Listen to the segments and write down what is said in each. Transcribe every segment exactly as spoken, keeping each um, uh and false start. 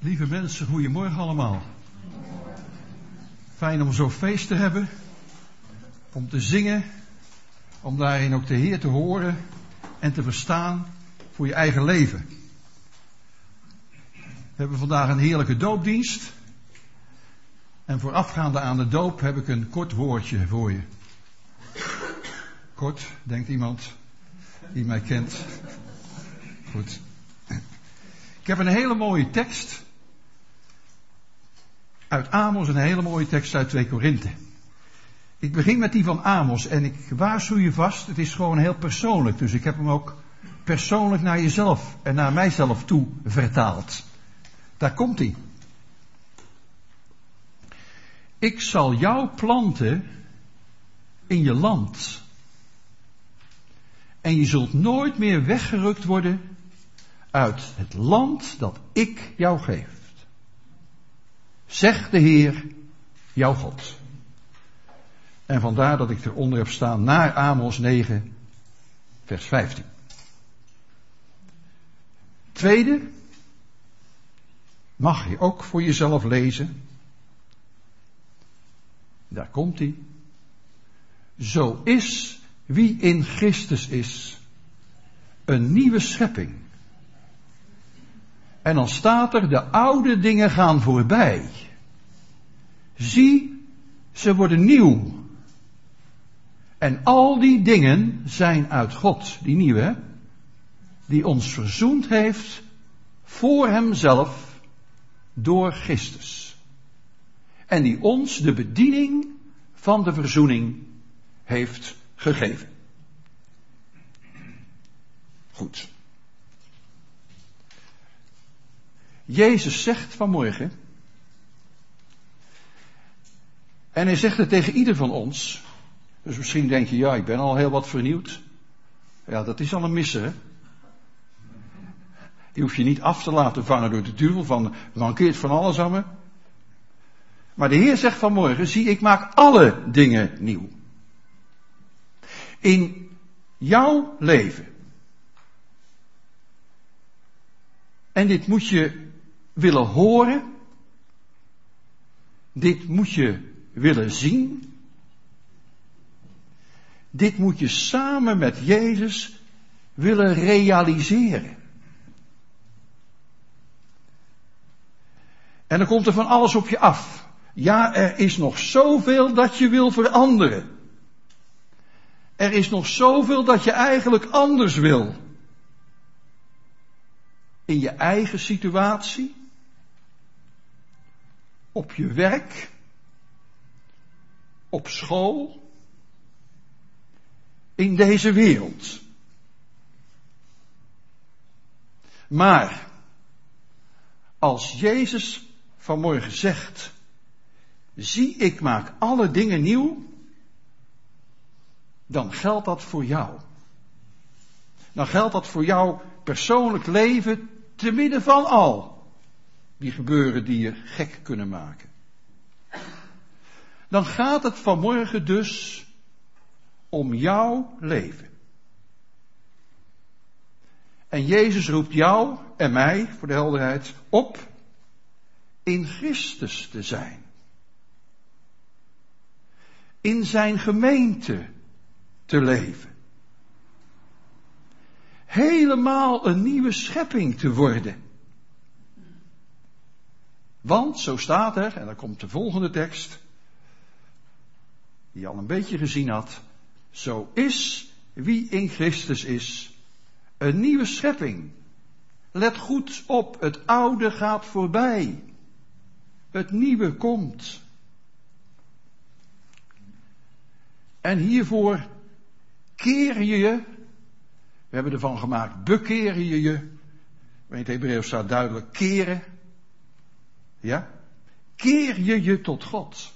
Lieve mensen, goedemorgen allemaal. Fijn om zo'n feest te hebben, om te zingen, om daarin ook de Heer te horen en te verstaan voor je eigen leven. We hebben vandaag een heerlijke doopdienst. En voorafgaande aan de doop heb ik een kort woordje voor je. Kort, denkt iemand die mij kent. Goed. Ik heb een hele mooie tekst uit Amos, een hele mooie tekst uit twee Korinthe. Ik begin met die van Amos en ik waarschuw je vast, het is gewoon heel persoonlijk. Dus ik heb hem ook persoonlijk naar jezelf en naar mijzelf toe vertaald. Daar komt hij. Ik zal jou planten in je land. En je zult nooit meer weggerukt worden uit het land dat ik jou geef. Zegt de Heer, jouw God. En vandaar dat ik eronder heb staan naar Amos negen, vers vijftien. Tweede, mag je ook voor jezelf lezen. Daar komt hij. Zo is wie in Christus is een nieuwe schepping. En dan staat er, de oude dingen gaan voorbij. Zie, ze worden nieuw. En al die dingen zijn uit God, die nieuwe, die ons verzoend heeft voor hemzelf door Christus. En die ons de bediening van de verzoening heeft gegeven. Goed. Jezus zegt vanmorgen, en hij zegt het tegen ieder van ons, dus misschien denk je, ja, ik ben al heel wat vernieuwd. Ja, dat is al een misser, hè? Die hoef je niet af te laten vangen door de duivel van, mankeert van alles aan me. Maar de Heer zegt vanmorgen, zie, ik maak alle dingen nieuw. In jouw leven. En dit moet je willen horen. Dit moet je willen zien. Dit moet je samen met Jezus willen realiseren. En dan komt er van alles op je af. Ja, er is nog zoveel dat je wil veranderen. Er is nog zoveel dat je eigenlijk anders wil. In je eigen situatie. Op je werk. Op school. In deze wereld. Maar als Jezus vanmorgen zegt, zie, ik maak alle dingen nieuw, dan geldt dat voor jou. Dan geldt dat voor jouw persoonlijk leven te midden van al die gebeuren die je gek kunnen maken. Dan gaat het vanmorgen dus om jouw leven. En Jezus roept jou en mij, voor de helderheid, op in Christus te zijn. In zijn gemeente te leven. Helemaal een nieuwe schepping te worden. Want, zo staat er, en dan komt de volgende tekst, die je al een beetje gezien had, zo is wie in Christus is, een nieuwe schepping. Let goed op, het oude gaat voorbij. Het nieuwe komt. En hiervoor keer je je, we hebben ervan gemaakt, bekeer je je, in het Hebreeuws staat duidelijk, keren. Ja? Keer je je tot God.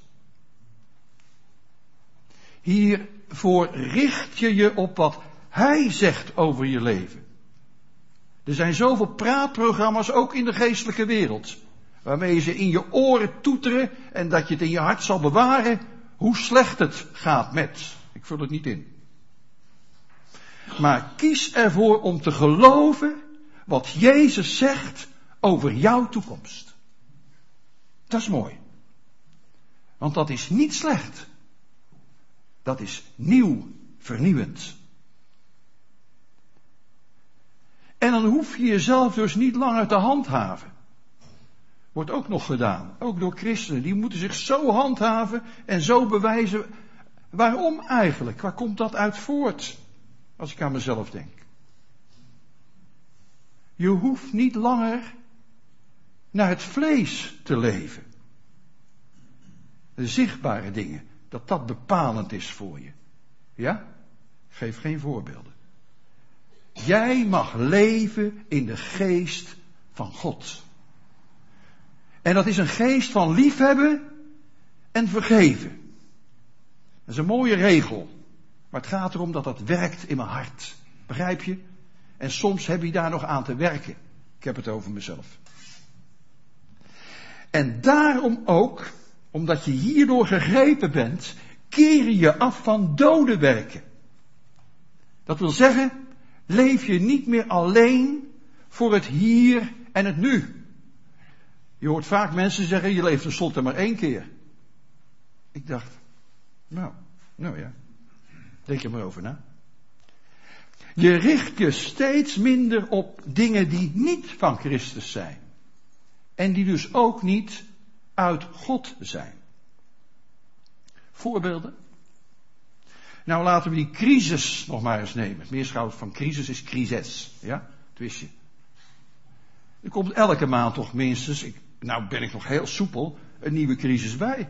Hiervoor richt je je op wat Hij zegt over je leven. Er zijn zoveel praatprogramma's, ook in de geestelijke wereld, waarmee ze in je oren toeteren en dat je het in je hart zal bewaren, hoe slecht het gaat met. Ik vul het niet in. Maar kies ervoor om te geloven wat Jezus zegt over jouw toekomst. Dat is mooi. Want dat is niet slecht. Dat is nieuw, vernieuwend. En dan hoef je jezelf dus niet langer te handhaven. Wordt ook nog gedaan. Ook door christenen. Die moeten zich zo handhaven en zo bewijzen. Waarom eigenlijk? Waar komt dat uit voort? Als ik aan mezelf denk. Je hoeft niet langer naar het vlees te leven. De zichtbare dingen. Dat dat bepalend is voor je. Ja? Geef geen voorbeelden. Jij mag leven in de geest van God. En dat is een geest van liefhebben en vergeven. Dat is een mooie regel. Maar het gaat erom dat dat werkt in mijn hart. Begrijp je? En soms heb je daar nog aan te werken. Ik heb het over mezelf. En daarom ook, omdat je hierdoor gegrepen bent, keer je je af van dode werken. Dat wil zeggen, leef je niet meer alleen voor het hier en het nu. Je hoort vaak mensen zeggen, je leeft tenslotte maar één keer. Ik dacht, nou, nou ja, denk er maar over na. Je richt je steeds minder op dingen die niet van Christus zijn. En die dus ook niet uit God zijn. Voorbeelden? Nou, laten we die crisis nog maar eens nemen. Het meervoud van crisis is crisis. Ja, dat wist je. Er komt elke maand toch minstens, ik, nou ben ik nog heel soepel, een nieuwe crisis bij.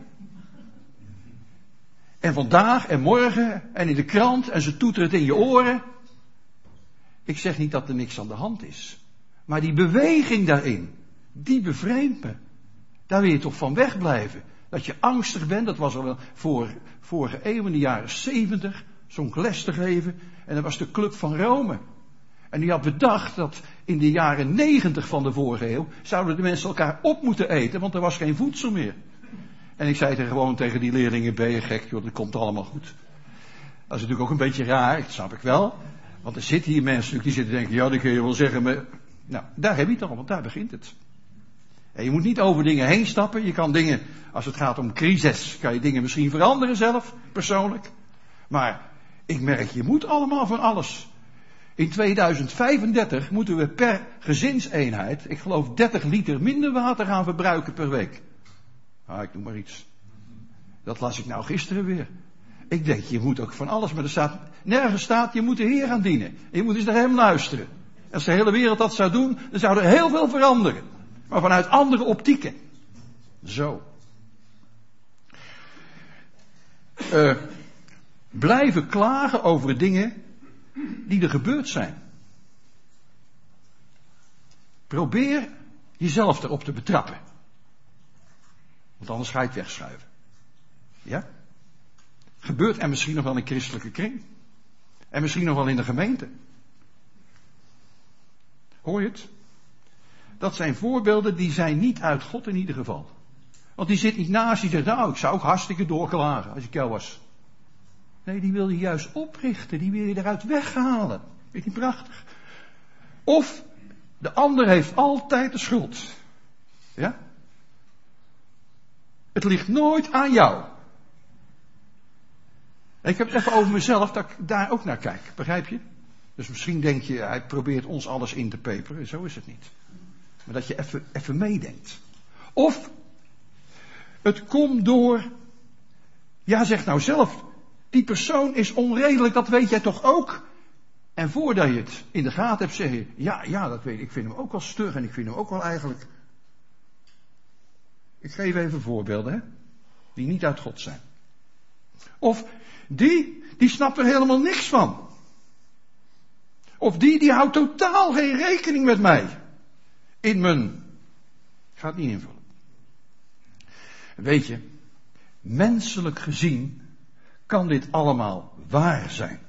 En vandaag en morgen en in de krant en ze toeteren het in je oren. Ik zeg niet dat er niks aan de hand is. Maar die beweging daarin, die bevreemdt me. Daar wil je toch van wegblijven. Dat je angstig bent, dat was al wel voor, vorige eeuw in de jaren zeventig, zo'n les te geven. En dat was de Club van Rome. En die had bedacht dat in de jaren negentig van de vorige eeuw zouden de mensen elkaar op moeten eten, want er was geen voedsel meer. En ik zei er gewoon tegen die leerlingen, ben je gek, joh, dat komt allemaal goed. Dat is natuurlijk ook een beetje raar, dat snap ik wel. Want er zitten hier mensen die zitten te denken, ja, dat kun je wel zeggen, maar... Nou, daar heb je het al, want daar begint het. En je moet niet over dingen heen stappen. Je kan dingen, als het gaat om crisis, kan je dingen misschien veranderen zelf, persoonlijk. Maar ik merk, je moet allemaal van alles. In tweeduizend vijfendertig moeten we per gezinseenheid, ik geloof dertig liter minder water gaan verbruiken per week. Ah, ik noem maar iets. Dat las ik nou gisteren weer. Ik denk, je moet ook van alles, maar er staat, nergens staat, je moet de Heer gaan dienen. Je moet eens naar hem luisteren. Als de hele wereld dat zou doen, dan zou er heel veel veranderen. Maar vanuit andere optieken. Zo. Uh, blijven klagen over dingen die er gebeurd zijn. Probeer jezelf erop te betrappen. Want anders ga je het wegschuiven. Ja? Gebeurt er misschien nog wel in een christelijke kring. En misschien nog wel in de gemeente. Hoor je het? Dat zijn voorbeelden die zijn niet uit God in ieder geval. Want die zit niet naast je en zegt, nou, ik zou ook hartstikke doorklagen als ik jou was. Nee, die wil je juist oprichten, die wil je eruit weghalen. Vind je niet prachtig? Of de ander heeft altijd de schuld. Ja? Het ligt nooit aan jou. En ik heb het even over mezelf, dat ik daar ook naar kijk. Begrijp je? Dus misschien denk je, hij probeert ons alles in te peperen. Zo is het niet. Maar dat je even, even meedenkt. Of het komt door, ja, zeg nou zelf, die persoon is onredelijk, dat weet jij toch ook? En voordat je het in de gaten hebt, zeg je, ja, ja, dat weet ik. Ik vind hem ook wel stug en ik vind hem ook wel eigenlijk... Ik geef even voorbeelden, hè, die niet uit God zijn. Of die, die snapt er helemaal niks van. Of die, die houdt totaal geen rekening met mij. In mijn... Ik ga het niet invullen. Weet je, menselijk gezien kan dit allemaal waar zijn.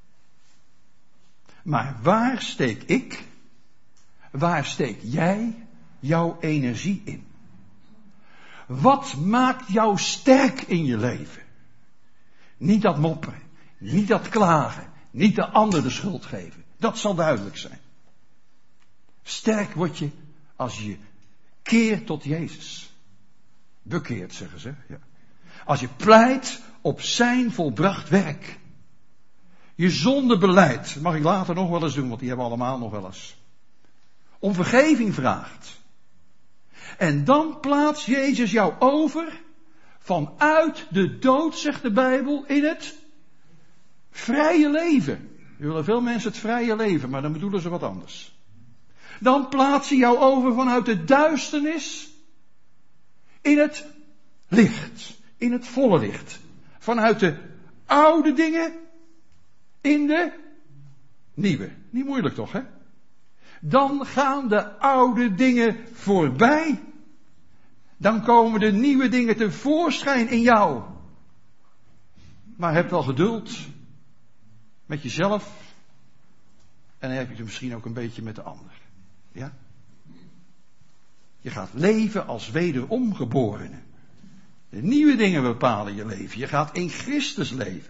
Maar waar steek ik, waar steek jij jouw energie in? Wat maakt jou sterk in je leven? Niet dat mopperen, niet dat klagen, niet de ander de schuld geven. Dat zal duidelijk zijn. Sterk word je als je keert tot Jezus. Bekeerd, zeggen ze. Ja. Als je pleit op zijn volbracht werk. Je zondebeleid. Dat mag ik later nog wel eens doen, want die hebben we allemaal nog wel eens. Om vergeving vraagt. En dan plaatst Jezus jou over vanuit de dood, zegt de Bijbel, in het vrije leven. Er willen veel mensen het vrije leven, maar dan bedoelen ze wat anders. Dan plaatst hij jou over vanuit de duisternis in het licht, in het volle licht. Vanuit de oude dingen in de nieuwe. Niet moeilijk toch, hè? Dan gaan de oude dingen voorbij. Dan komen de nieuwe dingen tevoorschijn in jou. Maar heb wel geduld met jezelf. En dan heb je het misschien ook een beetje met de ander. Ja? Je gaat leven als wederomgeborene. De nieuwe dingen bepalen je leven. Je gaat in Christus leven.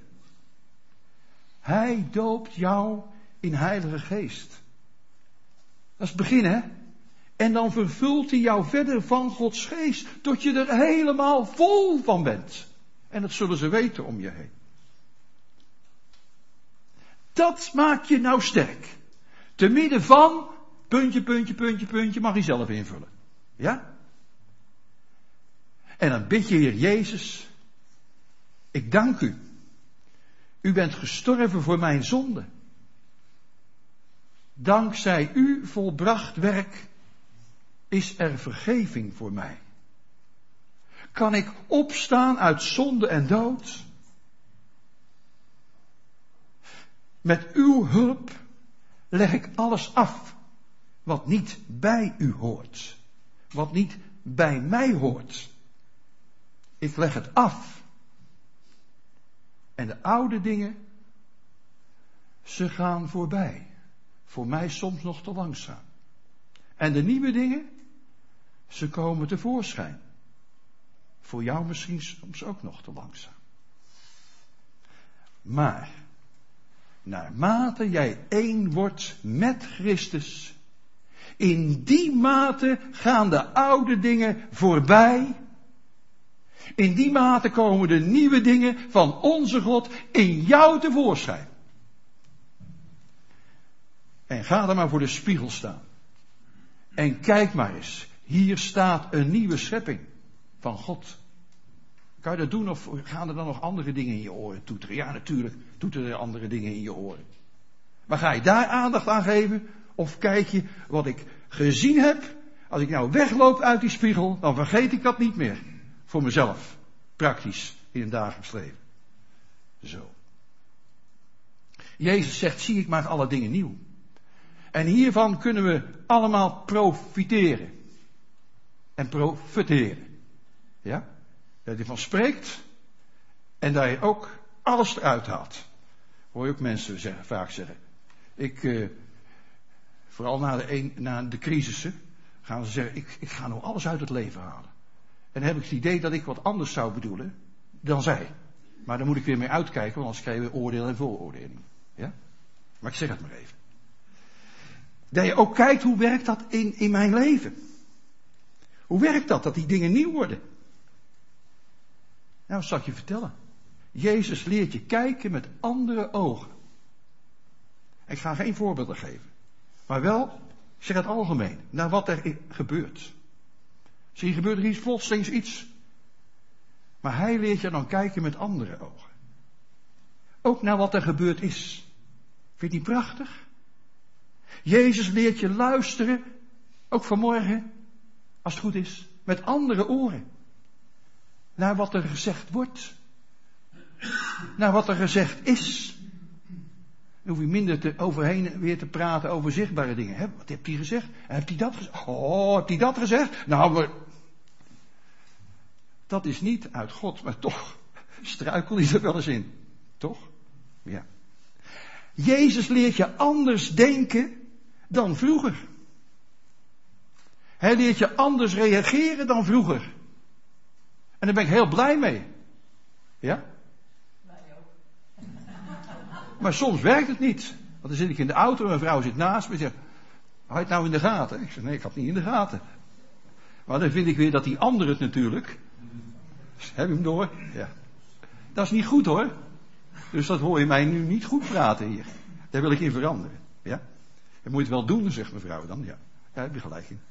Hij doopt jou in Heilige Geest. Dat is het begin, hè? En dan vervult hij jou verder van Gods Geest. Tot je er helemaal vol van bent. En dat zullen ze weten om je heen. Dat maakt je nou sterk. Te midden van, puntje, puntje, puntje, puntje, mag je zelf invullen. Ja? En dan bid je, Heer Jezus, ik dank u. U bent gestorven voor mijn zonde. Dankzij uw volbracht werk is er vergeving voor mij. Kan ik opstaan uit zonde en dood? Met uw hulp leg ik alles af wat niet bij u hoort. Wat niet bij mij hoort. Ik leg het af. En de oude dingen, ze gaan voorbij. Voor mij soms nog te langzaam. En de nieuwe dingen, ze komen tevoorschijn. Voor jou misschien soms ook nog te langzaam. Maar, naarmate jij één wordt met Christus, in die mate gaan de oude dingen voorbij. In die mate komen de nieuwe dingen van onze God in jou tevoorschijn. En ga er maar voor de spiegel staan. En kijk maar eens. Hier staat een nieuwe schepping van God. Kan je dat doen of gaan er dan nog andere dingen in je oren toeteren? Ja, natuurlijk toeteren er andere dingen in je oren. Maar ga je daar aandacht aan geven? Of kijk je wat ik gezien heb? Als ik nou wegloop uit die spiegel, dan vergeet ik dat niet meer. Voor mezelf. Praktisch in het dagelijks leven. Zo. Jezus zegt, zie ik maar alle dingen nieuw. En hiervan kunnen we allemaal profiteren. En profiteren. Ja? Dat je van spreekt. En dat je ook alles eruit haalt. Hoor je ook mensen zeggen, vaak zeggen. Ik, eh, vooral na de, een, na de crisissen, gaan ze zeggen, ik, ik ga nou alles uit het leven halen. En dan heb ik het idee dat ik wat anders zou bedoelen dan zij. Maar daar moet ik weer mee uitkijken, want anders krijgen we oordeel en vooroordeling. Ja? Maar ik zeg het maar even. Dat je ook kijkt, hoe werkt dat in, in mijn leven? Hoe werkt dat, dat die dingen nieuw worden? Nou, dat zal ik je vertellen. Jezus leert je kijken met andere ogen. Ik ga geen voorbeelden geven. Maar wel, ik zeg het algemeen, naar wat er gebeurt. Zie je, gebeurt er iets, plotseling iets. Maar hij leert je dan kijken met andere ogen. Ook naar wat er gebeurd is. Vind je die prachtig? Jezus leert je luisteren, ook vanmorgen, als het goed is, met andere oren. Naar wat er gezegd wordt. Naar wat er gezegd is. Dan hoef je minder te, overheen weer te praten over zichtbare dingen. Hè? Wat heeft hij gezegd? Heeft hij dat gezegd? Oh, heeft hij dat gezegd? Nou, maar... Dat is niet uit God, maar toch struikel je er wel eens in. Toch? Ja. Jezus leert je anders denken dan vroeger. Hij leert je anders reageren dan vroeger. En daar ben ik heel blij mee. Ja? Wij ook. Maar soms werkt het niet. Want dan zit ik in de auto en mijn vrouw zit naast me en zegt, hou je het nou in de gaten? Ik zeg, nee, ik had het niet in de gaten. Maar dan vind ik weer dat die ander het natuurlijk Heb je hem door? Ja. Dat is niet goed hoor. Dus dat hoor je mij nu niet goed praten hier. Daar wil ik in veranderen. Ja? Dat moet je het wel doen, zegt mevrouw dan. Ja, ja, daar heb je gelijk in.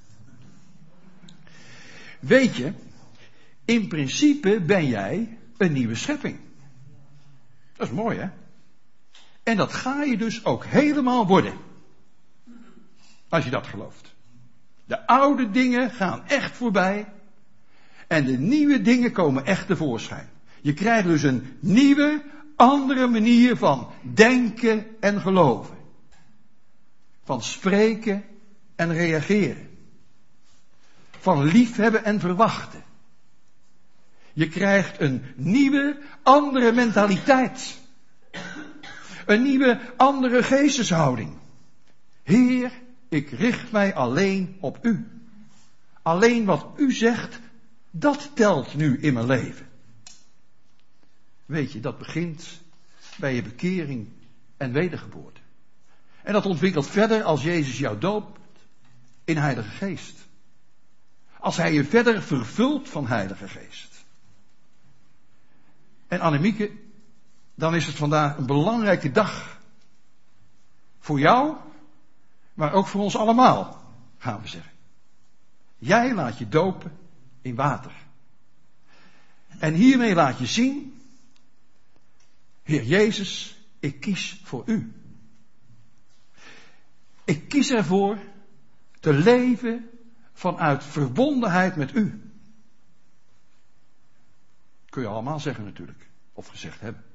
Weet je, in principe ben jij een nieuwe schepping. Dat is mooi hè. En dat ga je dus ook helemaal worden. Als je dat gelooft. De oude dingen gaan echt voorbij. En de nieuwe dingen komen echt tevoorschijn. Je krijgt dus een nieuwe, andere manier van denken en geloven. Van spreken en reageren. Van liefhebben en verwachten. Je krijgt een nieuwe, andere mentaliteit. Een nieuwe, andere geesteshouding. Heer, ik richt mij alleen op u. Alleen wat u zegt, dat telt nu in mijn leven. Weet je, dat begint bij je bekering en wedergeboorte. En dat ontwikkelt verder als Jezus jou doopt in Heilige Geest. Als hij je verder vervult van Heilige Geest. En Annemieke, dan is het vandaag een belangrijke dag. Voor jou, maar ook voor ons allemaal, gaan we zeggen. Jij laat je dopen in water. En hiermee laat je zien, Heer Jezus, ik kies voor u. Ik kies ervoor te leven vanuit verbondenheid met u. Kun je allemaal zeggen natuurlijk, of gezegd hebben.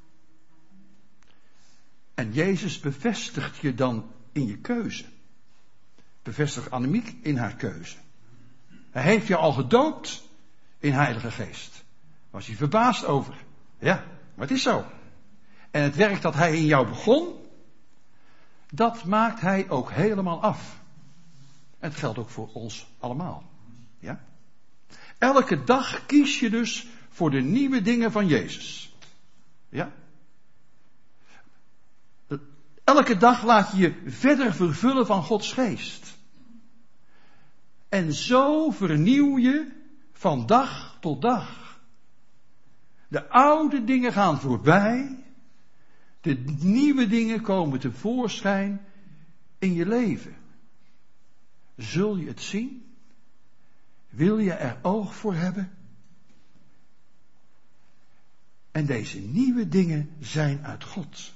En Jezus bevestigt je dan in je keuze. Bevestigt Annemiek in haar keuze. Hij heeft je al gedoopt in Heilige Geest. Was hij verbaasd over. Ja, maar het is zo. En het werk dat hij in jou begon, dat maakt hij ook helemaal af. En het geldt ook voor ons allemaal. Ja? Elke dag kies je dus voor de nieuwe dingen van Jezus. Ja? Elke dag laat je je verder vervullen van Gods geest. En zo vernieuw je van dag tot dag. De oude dingen gaan voorbij. De nieuwe dingen komen tevoorschijn in je leven. Zul je het zien? Wil je er oog voor hebben? En deze nieuwe dingen zijn uit God.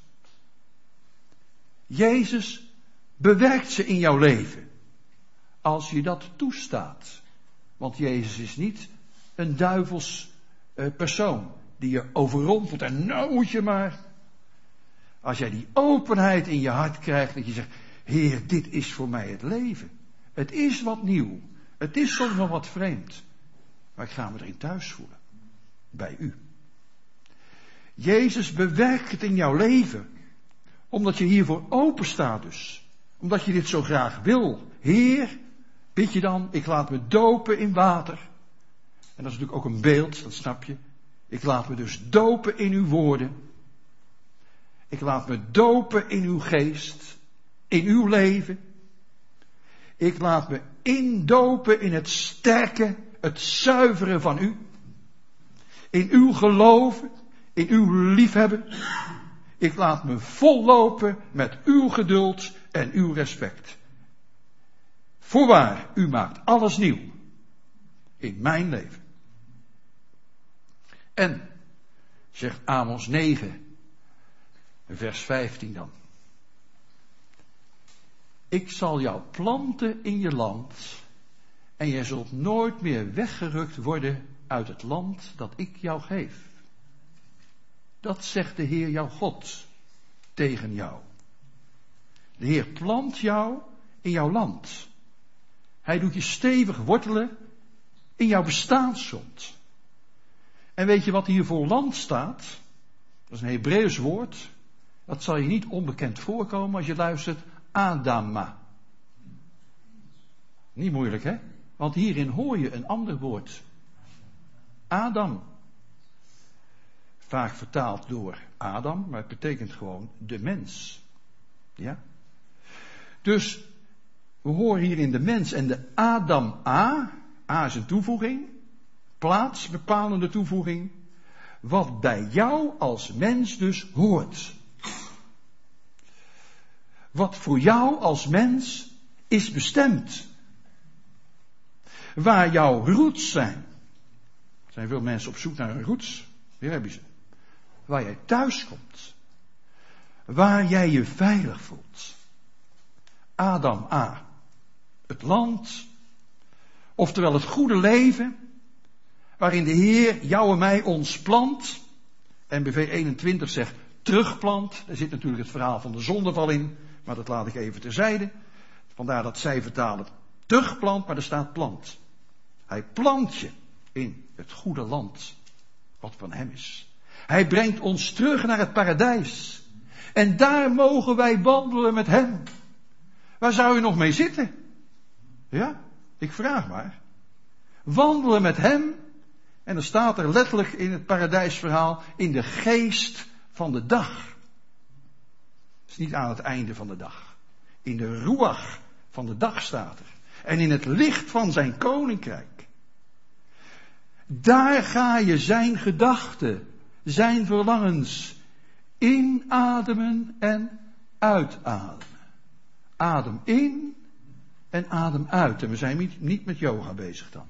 Jezus bewerkt ze in jouw leven. Als je dat toestaat. Want Jezus is niet een duivels uh, persoon die je overrompelt en nou moet je maar. Als jij die openheid in je hart krijgt dat je zegt, Heer, dit is voor mij het leven. Het is wat nieuw. Het is soms wel wat vreemd. Maar ik ga me erin thuis voelen. Bij u. Jezus bewerkt het in jouw leven. Omdat je hiervoor open staat dus. Omdat je dit zo graag wil. Heer, bid je dan, ik laat me dopen in water. En dat is natuurlijk ook een beeld, dat snap je. Ik laat me dus dopen in uw woorden. Ik laat me dopen in uw geest. In uw leven. Ik laat me indopen in het sterke, het zuiveren van u. In uw geloven, in uw liefhebben. Ik laat me vollopen met uw geduld en uw respect. Voorwaar, u maakt alles nieuw. In mijn leven. En, zegt Amos negen, vers vijftien dan. Ik zal jou planten in je land en je zult nooit meer weggerukt worden uit het land dat ik jou geef. Dat zegt de Heer jouw God tegen jou. De Heer plant jou in jouw land. Hij doet je stevig wortelen in jouw bestaansgrond. En weet je wat hier voor land staat? Dat is een Hebreeuws woord. Dat zal je niet onbekend voorkomen als je luistert. Adama. Niet moeilijk, hè? Want hierin hoor je een ander woord. Adam. Vaak vertaald door Adam, maar het betekent gewoon de mens. Ja? Dus we horen hierin de mens en de Adam A. A is een toevoeging. plaatsbepalende toevoeging, wat bij jou als mens dus hoort. Wat voor jou als mens is bestemd. Waar jouw roots zijn. Er zijn veel mensen op zoek naar een roots. Hier heb je ze. Waar jij thuis komt. Waar jij je veilig voelt. Adam A. Het land. Oftewel het goede leven. Waarin de Heer jou en mij ons plant. N B V eenentwintig zegt terugplant. Daar zit natuurlijk het verhaal van de zondeval in. Maar dat laat ik even terzijde. Vandaar dat zij vertalen terugplant, maar er staat plant. Hij plant je in het goede land. Wat van hem is. Hij brengt ons terug naar het paradijs. En daar mogen wij wandelen met hem. Waar zou je nog mee zitten? Ja, ik vraag maar. Wandelen met hem. En dan staat er letterlijk in het paradijsverhaal, in de geest van de dag. Het is niet aan het einde van de dag. In de ruach van de dag staat er. En in het licht van zijn koninkrijk. Daar ga je zijn gedachten, zijn verlangens inademen en uitademen. Adem in en adem uit. En we zijn niet, niet met yoga bezig dan.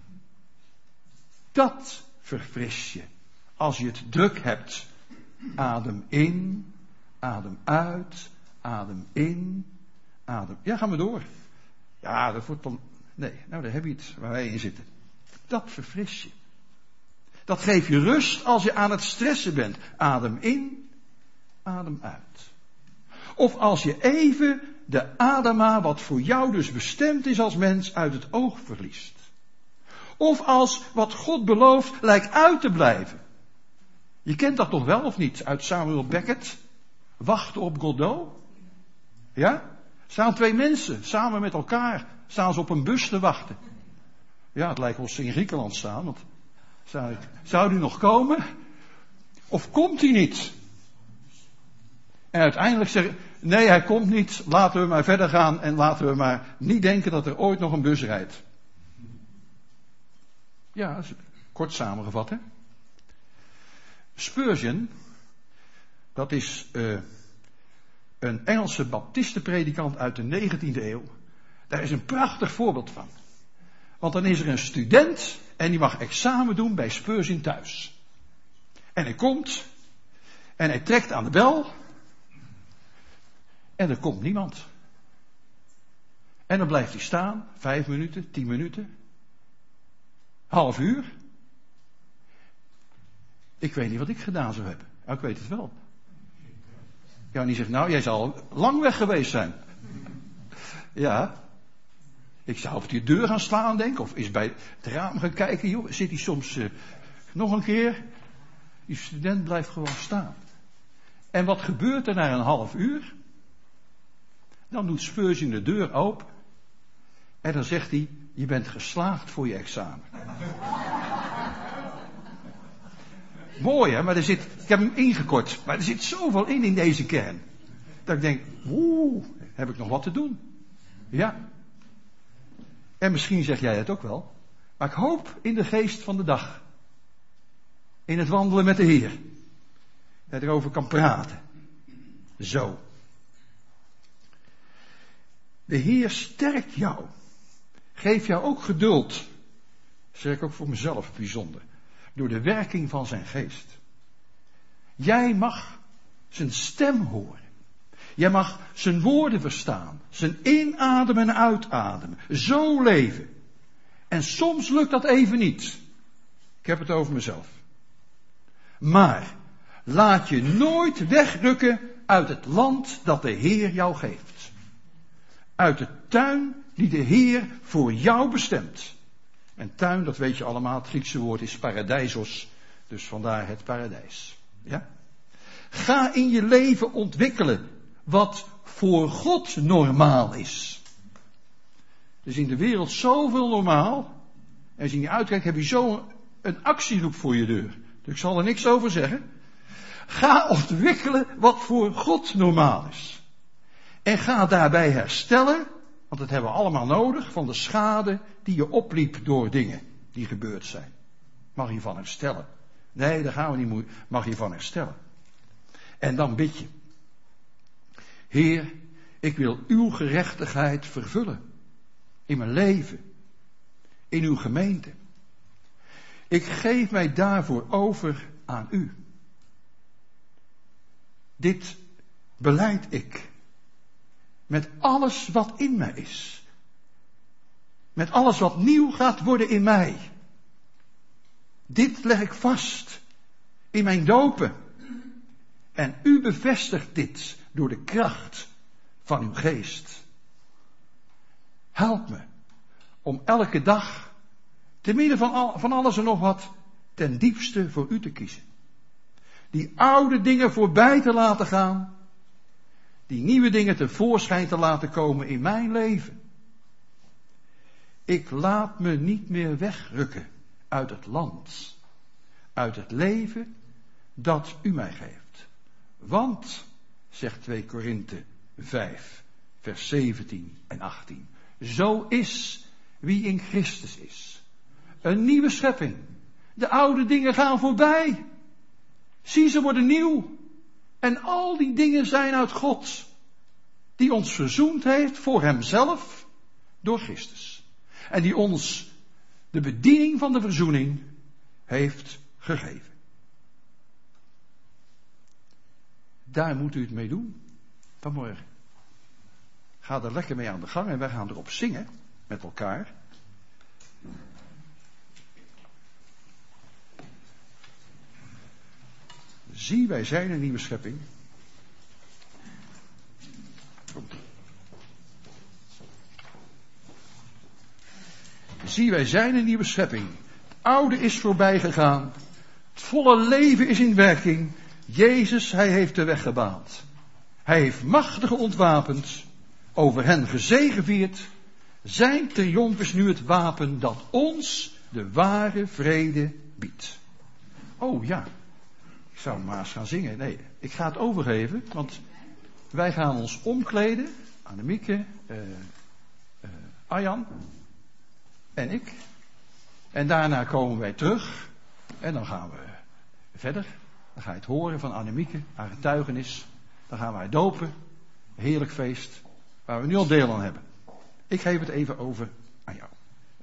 Dat verfris je. Als je het druk hebt. Adem in, adem uit, adem in, adem. Ja, gaan we door. Ja, dat wordt dan. Nee, nou daar heb je het waar wij in zitten. Dat verfris je. Dat geeft je rust als je aan het stressen bent. Adem in, adem uit. Of als je even de adema, wat voor jou dus bestemd is als mens, uit het oog verliest. Of als wat God belooft lijkt uit te blijven. Je kent dat toch wel of niet? Uit Samuel Beckett. Wachten op Godot. Ja? Staan twee mensen samen met elkaar. Staan ze op een bus te wachten. Ja, het lijkt wel of ze in Griekenland staan. Want zou, zou die nog komen? Of komt hij niet? En uiteindelijk zeggen, nee, hij komt niet. Laten we maar verder gaan. En laten we maar niet denken dat er ooit nog een bus rijdt. Ja, dat is kort samengevat, hè. Spurgeon, dat is uh, een Engelse baptistenpredikant uit de negentiende eeuw. Daar is een prachtig voorbeeld van. Want dan is er een student en die mag examen doen bij Spurgeon thuis. En hij komt en hij trekt aan de bel en er komt niemand. En dan blijft hij staan, vijf minuten, tien minuten, half uur. Ik weet niet wat ik gedaan zou hebben. Nou, ik weet het wel. Ja, en die zegt, nou, jij zal lang weg geweest zijn. Ja. Ik zou op die deur gaan slaan, denk ik. Of is bij het raam gaan kijken. Joh, zit hij soms uh, nog een keer. Die student blijft gewoon staan. En wat gebeurt er na een half uur? Dan doet Spurgeon de deur open. En dan zegt hij, je bent geslaagd voor je examen. Mooi hè, maar er zit, ik heb hem ingekort, maar er zit zoveel in in deze kern. Dat ik denk, oeh, heb ik nog wat te doen? Ja. En misschien zeg jij het ook wel. Maar ik hoop in de geest van de dag. In het wandelen met de Heer. Dat je erover kan praten. Zo. De Heer sterkt jou. Geef jou ook geduld. Dat zeg ik ook voor mezelf bijzonder. Door de werking van zijn geest. Jij mag zijn stem horen. Jij mag zijn woorden verstaan. Zijn inademen en uitademen. Zo leven. En soms lukt dat even niet. Ik heb het over mezelf. Maar laat je nooit wegrukken uit het land dat de Heer jou geeft. Uit de tuin die de Heer voor jou bestemt. En tuin, dat weet je allemaal, het Griekse woord is paradijsos. Dus vandaar het paradijs. Ja? Ga in je leven ontwikkelen wat voor God normaal is. Er is in de wereld zoveel normaal. En als je niet uitkijkt, heb je zo een actieroep voor je deur. Dus ik zal er niks over zeggen. Ga ontwikkelen wat voor God normaal is. En ga daarbij herstellen, want dat hebben we allemaal nodig, van de schade die je opliep door dingen die gebeurd zijn. Mag je van herstellen. Nee, daar gaan we niet moeien. Mag je van herstellen. En dan bid je. Heer, ik wil uw gerechtigheid vervullen. In mijn leven. In uw gemeente. Ik geef mij daarvoor over aan u. Dit belijd ik. Met alles wat in mij is. Met alles wat nieuw gaat worden in mij. Dit leg ik vast in mijn dopen. En u bevestigt dit door de kracht van uw geest. Help me om elke dag, te midden van, al, van alles en nog wat, ten diepste voor u te kiezen. Die oude dingen voorbij te laten gaan. Die nieuwe dingen tevoorschijn te laten komen in mijn leven. Ik laat me niet meer wegrukken uit het land. Uit het leven dat u mij geeft. Want, zegt twee Korinthe vijf, vers zeventien en achttien. Zo is wie in Christus is. Een nieuwe schepping. De oude dingen gaan voorbij. Zie, ze worden nieuw. En al die dingen zijn uit God. Die ons verzoend heeft voor hemzelf door Christus. En die ons de bediening van de verzoening heeft gegeven. Daar moet u het mee doen vanmorgen. Ga er lekker mee aan de gang en wij gaan erop zingen met elkaar. Zie, wij zijn een nieuwe schepping. Komt-ie. Zie, wij zijn een nieuwe schepping. Het oude is voorbij gegaan. Het volle leven is in werking. Jezus, hij heeft de weg gebaand. Hij heeft machtigen ontwapend. Over hen gezegevierd. Zijn triomf is nu het wapen dat ons de ware vrede biedt. Oh ja, ik zou maar eens gaan zingen. Nee, ik ga het overgeven, want wij gaan ons omkleden. Annemieke, uh, uh, Arjan en ik. En daarna komen wij terug. En dan gaan we verder. Dan ga je het horen van Annemieke, haar getuigenis. Dan gaan wij dopen. Heerlijk feest. Waar we nu al deel aan hebben. Ik geef het even over aan jou.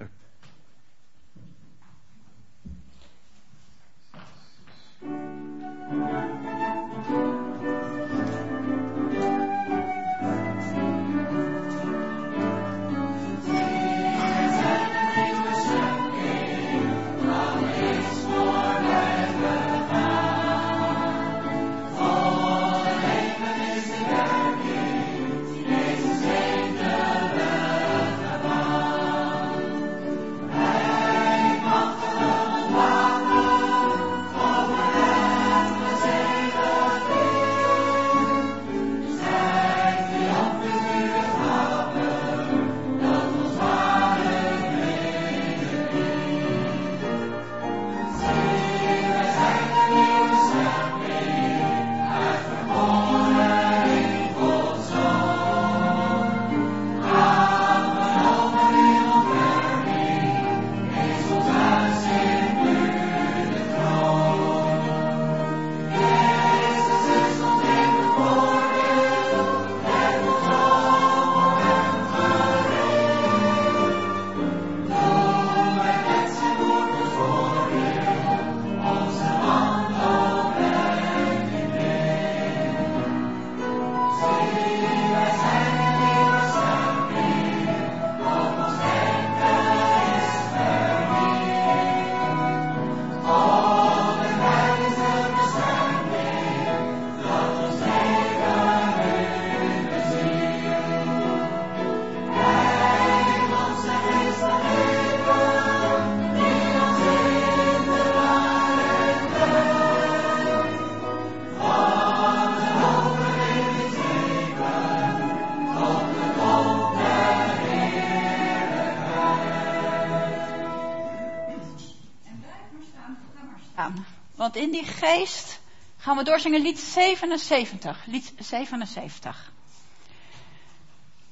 Want in die geest gaan we doorzingen lied zevenenzeventig. Lied zevenenzeventig.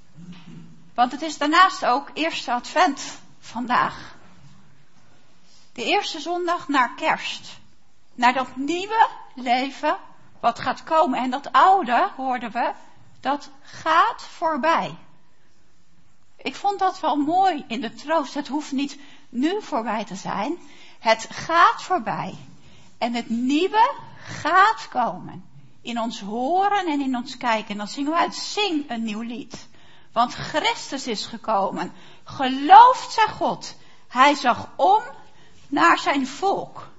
Want het is daarnaast ook eerste advent vandaag. De eerste zondag naar kerst. Naar dat nieuwe leven wat gaat komen. En dat oude, hoorden we, dat gaat voorbij. Ik vond dat wel mooi in de troost. Het hoeft niet nu voorbij te zijn. Het gaat voorbij. En het nieuwe gaat komen. In ons horen en in ons kijken. En dan zingen we uit, zing een nieuw lied. Want Christus is gekomen. Gelooft zij God. Hij zag om naar zijn volk.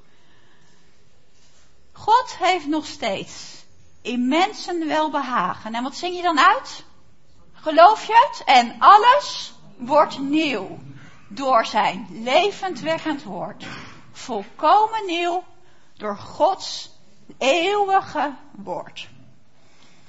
God heeft nog steeds in mensen welbehagen. En wat zing je dan uit? Geloof je het? En alles wordt nieuw. Door zijn levendwekkend woord. Volkomen nieuw. Door Gods eeuwige woord.